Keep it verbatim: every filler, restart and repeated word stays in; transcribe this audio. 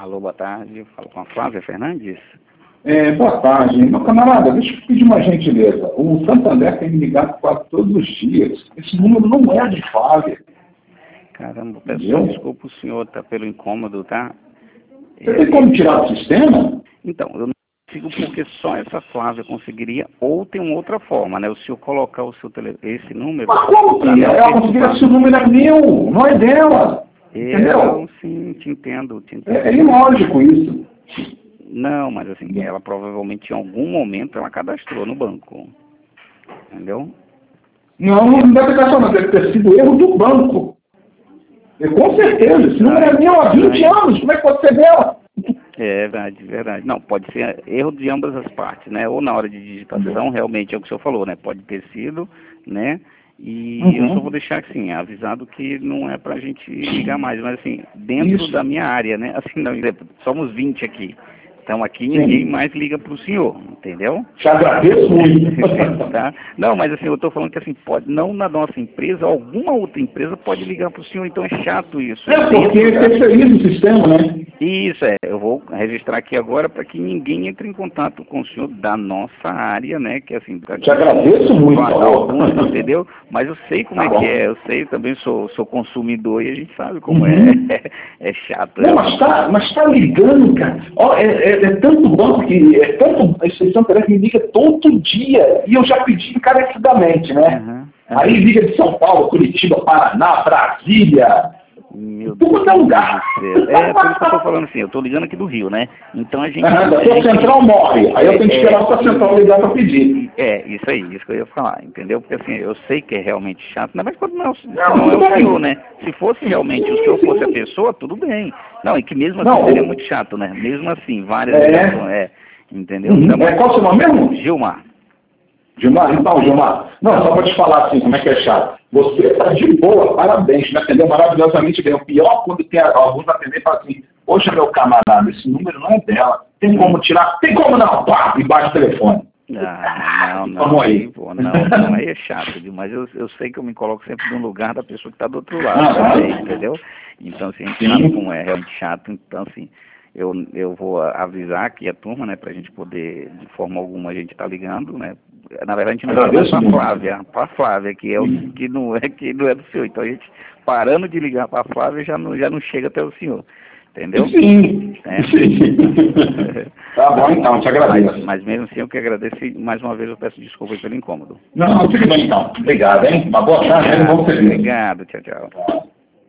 Alô, boa tarde. Falo com a Flávia Fernandes. É, boa tarde. Meu camarada, deixa eu pedir uma gentileza. O Santander tem me ligado quase todos os dias. Esse número não é de Flávia. Caramba, pessoal, desculpa o senhor tá pelo incômodo, tá? Você tem como tirar do sistema? Então, eu não consigo porque só essa Flávia conseguiria, ou tem uma outra forma, né? O senhor colocar o seu tele... esse número... Mas como que ela conseguiria se o número é meu, não é dela? Entendeu? Não, sim, te entendo, te entendo. É, é ilógico isso. Não, mas assim, ela provavelmente em algum momento ela cadastrou no banco. Entendeu? Não, não deve ter não, deve ter sido erro do banco. E, com certeza, esse número é meu há vinte anos, como é que pode ser dela? É verdade, verdade. Não, pode ser erro de ambas as partes, né? Ou na hora de digitação, realmente é o que o senhor falou, né? Pode ter sido, né? E uhum. eu só vou deixar assim, avisado que não é pra gente ligar mais, mas assim, dentro Isso. da minha área, né? Assim, não, somos vinte aqui. Então aqui ninguém Sim. mais liga para o senhor, entendeu? Te agradeço muito. Tá? Não, mas assim, eu estou falando que assim, pode, não na nossa empresa, alguma outra empresa pode ligar para o senhor, então é chato isso. É, porque é terceiriza o sistema, né? Isso, é. Eu vou registrar aqui agora para que ninguém entre em contato com o senhor da nossa área, né? Que assim... Te agradeço muito, alguns, entendeu? Mas eu sei como tá é bom. que é, eu sei, também sou, sou consumidor e a gente sabe como uhum. é. É chato. Não, é mas tá, mas tá ligando, cara. Ó, é, é, é tanto banco que... É tanto... A instituição parece que me liga todo dia. E eu já pedi encarecidamente, né? Uhum. Uhum. Aí liga de São Paulo, Curitiba, Paraná, Brasília... Meu Deus do lugar. É, por isso que eu tô falando assim, eu tô ligando aqui do Rio, né? Então a gente... Ah, da sua central morre, aí eu tenho que esperar a sua central ligar para pedir. É, isso aí, isso que eu ia falar, entendeu? Porque assim, eu sei que é realmente chato, mas quando não, não, não é o senhor, né? Se fosse realmente o senhor fosse a pessoa, tudo bem. Não, e que mesmo assim não, seria muito chato, né? Mesmo assim, várias é. ligações, é, entendeu? Uhum. Então, é, qual é o seu nome mesmo? Gilmar. Gilmar, então, Gilmar, não, só para te falar assim, como é que é chato. Você está de boa, parabéns, me atendeu maravilhosamente bem. O pior quando tem alguns atendentes e falam assim, poxa, meu camarada, esse número não é dela. Tem como tirar? Tem como não? Pá, e baixa o telefone. Não, não, não, Vamos aí. Pô, não, não, aí é chato demais. Eu, eu sei que eu me coloco sempre no lugar da pessoa que está do outro lado, ah, também, entendeu? Então, assim, a gente sabe como é realmente chato, então, assim... Eu, eu vou avisar aqui a turma, né, pra gente poder, de forma alguma, a gente tá ligando, né? Na verdade, a gente não liga pra Flávia, pra Flávia, que é o que não é, que não é do senhor. Então a gente, parando de ligar pra Flávia, já não, já não chega até o senhor. Entendeu? Sim. É. Sim. Tá bom, então, te agradeço. Mas, mas mesmo assim, eu que agradeço e mais uma vez eu peço desculpas pelo incômodo. Não, tudo bem então. Obrigado, hein? Uma boa tarde, um bom serviço. Obrigado, tchau, tchau.